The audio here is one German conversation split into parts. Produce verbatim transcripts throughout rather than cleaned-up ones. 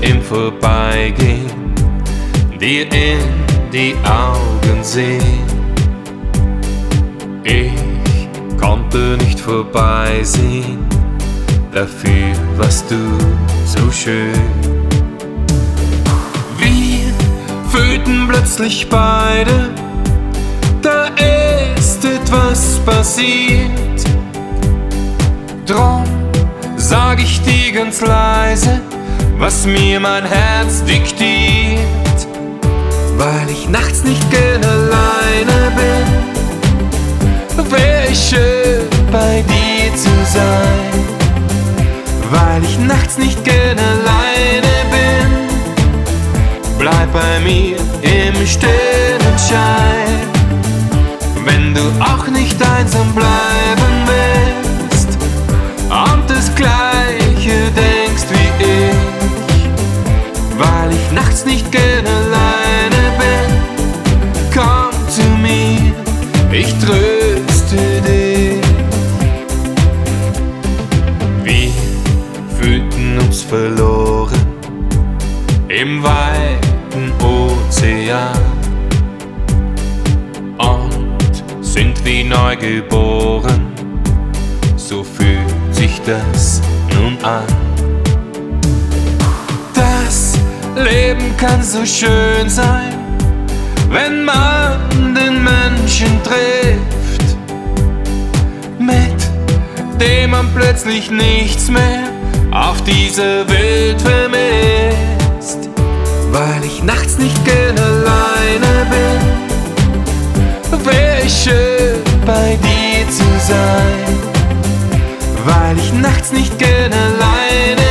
im Vorbeigehen dir in die Augen sehen. Ich konnte nicht vorbeisehen, dafür warst du so schön. Wir fühlten plötzlich beide, da ist etwas passiert. Drum sag ich dir ganz leise, was mir mein Herz diktiert. Weil ich nachts nicht gern alleine bin, wär ich schön bei dir zu sein. Weil ich nachts nicht gern alleine bin, bleib bei mir im Sternenschein. Wenn du auch nicht einsam bleiben willst und das Gleiche denkst wie ich, weil ich nachts nicht gern alleine bin, komm zu mir, ich tröste dich. Wir fühlten uns verloren im weiten Ozean und sind wie neu geboren, so fühlt sich das nun an. Das Leben kann so schön sein, wenn man den Menschen trifft, mit dem man plötzlich nichts mehr auf dieser Welt vermisst. Weil ich nachts nicht gern alleine bin, wär ich schön bei dir zu sein. Weil ich nachts nicht gern alleine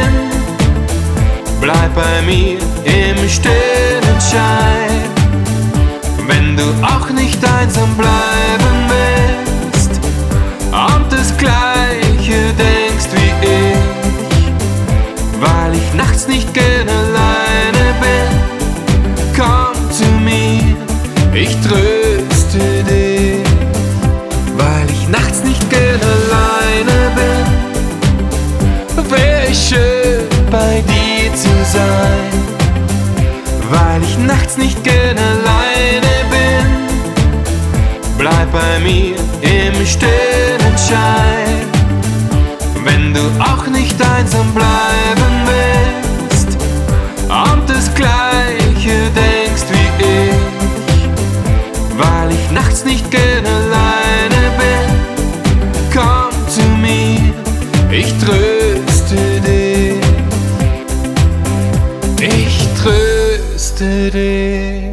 bin, bleib bei mir im Sternenschein. Wenn du auch nicht einsam bleiben willst und das Gleiche denkst wie ich, weil ich nachts nicht gern alleine bin, komm zu mir, ich tröste dich. Weil ich nachts nicht gern alleine bin, wär ich schön bei dir zu sein. Weil ich nachts nicht gern alleine bin, bleib bei mir im Sternenschein. Wenn du auch nicht einsam bleiben willst und das Gleiche denkst wie ich, weil ich nachts nicht gern alleine bin, komm zu mir, ich tröste dich. Ich tröste dich.